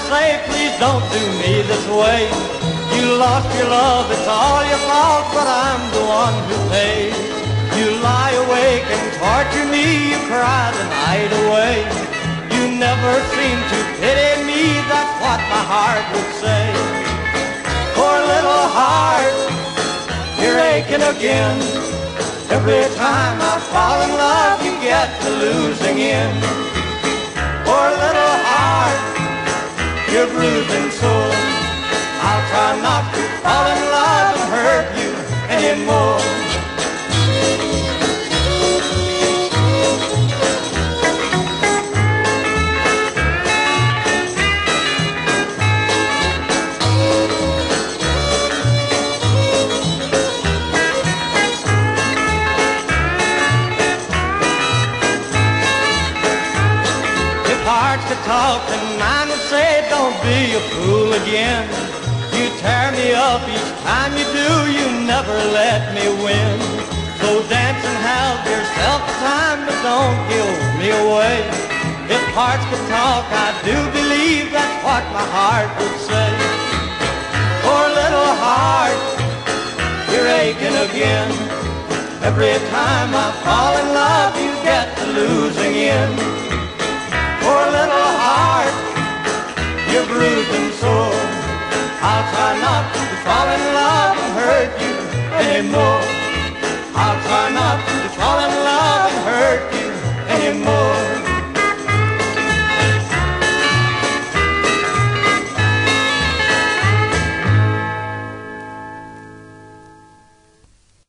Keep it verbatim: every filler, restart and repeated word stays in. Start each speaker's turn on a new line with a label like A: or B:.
A: say, please don't do me this way. You lost your love, it's all your fault, but I'm the one who pays. You lie awake and torture me, you cry the night away. You never seem to pity me, that's what my heart would say. Poor little heart, you're aching again. Every time I fall in love, you get to losing in. Poor little heart, you're bruising sore. I'll try not to fall in love and hurt you anymore. Hearts to talk and mine would say, don't be a fool again. You tear me up each time you do, you never let me win. So dance and have yourself a time, but don't give me away. If hearts could talk, I do believe that's what my heart would say. Poor little heart, you're aching again. Every time I fall in love, you get to losing in. Poor little heart, you're bruised and sore. I'll try not to fall in love and hurt you anymore. I'll try not to fall in love and hurt you anymore.